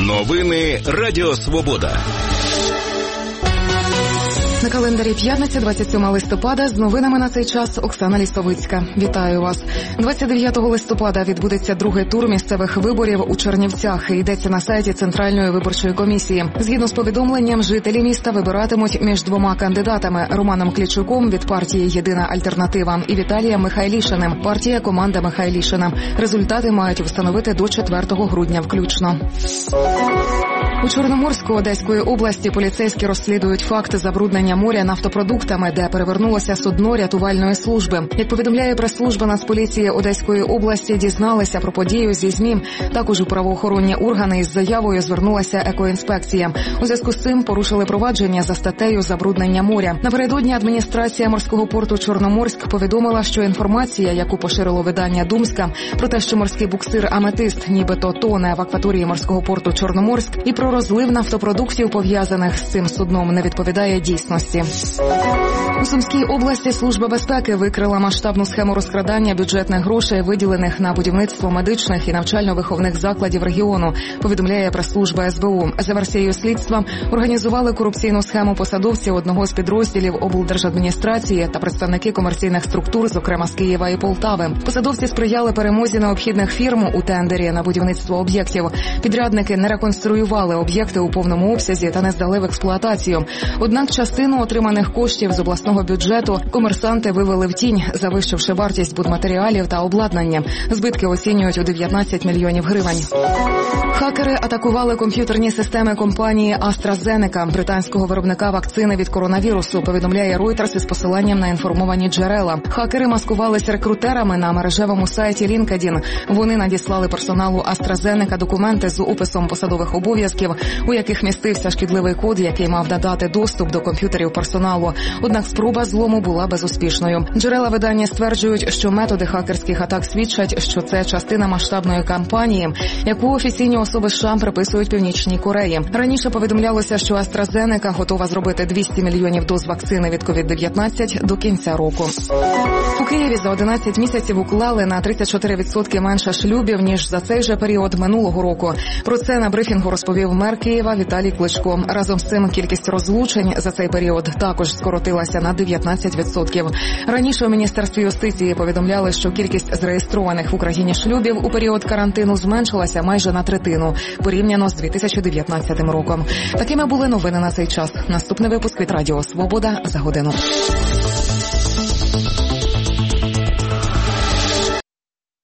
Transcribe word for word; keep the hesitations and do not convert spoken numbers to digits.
Новини Радіо Свобода. На календарі п'ятниця, двадцять сьомого листопада. З новинами на цей час Оксана Лісовицька. Вітаю вас. двадцять дев'ятого листопада відбудеться другий тур місцевих виборів у Чернівцях. Йдеться на сайті Центральної виборчої комісії. Згідно з повідомленням, жителі міста вибиратимуть між двома кандидатами – Романом Клічуком від партії «Єдина альтернатива» і Віталієм Михайлішиним, партія «Команда Михайлішина». Результати мають встановити до четвертого грудня включно. У Чорноморську Одеської області поліцейські розслідують факт забруднення моря нафтопродуктами, де перевернулося судно рятувальної служби. Як повідомляє прес-служба Нацполіції Одеської області, дізналися про подію зі ЗМІ. Також у правоохоронні органи із заявою звернулася екоінспекція. У зв'язку з цим порушили провадження за статтею «Забруднення моря». Напередодні адміністрація морського порту Чорноморськ повідомила, що інформація, яку поширило видання «Думська», про те, що морський буксир «Аметист» нібито тоне в акваторії морського порту Чорноморськ, і про розлив нафтопродуктів, пов'язаних з цим судном, не відповідає дійсності. У Сумській області Служба безпеки викрила масштабну схему розкрадання бюджетних грошей, виділених на будівництво медичних і навчально-виховних закладів регіону, повідомляє прес-служба ес бе у. За версією слідства, організували корупційну схему посадовці одного з підрозділів облдержадміністрації та представники комерційних структур, зокрема з Києва і Полтави. Посадовці сприяли перемозі необхідних фірм у тендері на будівництво об'єктів. Підрядники не реконструювали об'єкти у повному обсязі та не здали в експлуатацію. Однак частину отриманих коштів з обласного бюджету комерсанти вивели в тінь, завищивши вартість будматеріалів та обладнання. Збитки оцінюють у дев'ятнадцять мільйонів гривень. Хакери атакували комп'ютерні системи компанії AstraZeneca, британського виробника вакцини від коронавірусу, повідомляє Reuters із посиланням на інформовані джерела. Хакери маскувалися рекрутерами на мережевому сайті LinkedIn. Вони надіслали персоналу AstraZeneca документи з описом посадових обов'язків, у яких містився шкідливий код, який мав надати доступ до комп'ютерів персоналу. Однак спроба злому була безуспішною. Джерела видання стверджують, що методи хакерських атак свідчать, що це частина масштабної кампанії, яку офіційні особи США приписують Північній Кореї. Раніше повідомлялося, що AstraZeneca готова зробити двісті мільйонів доз вакцини від ковід дев'ятнадцять до кінця року. У Києві за одинадцять місяців уклали на тридцять чотири відсотки менше шлюбів, ніж за цей же період минулого року. Про це на брифінгу розповів мер Києва Віталій Кличко. Разом з цим кількість розлучень за цей період також скоротилася на дев'ятнадцять відсотків. Раніше у Міністерстві юстиції повідомляли, що кількість зареєстрованих в Україні шлюбів у період карантину зменшилася майже на третину, порівняно з дві тисячі дев'ятнадцятим роком. Такими були новини на цей час. Наступний випуск від Радіо Свобода за годину.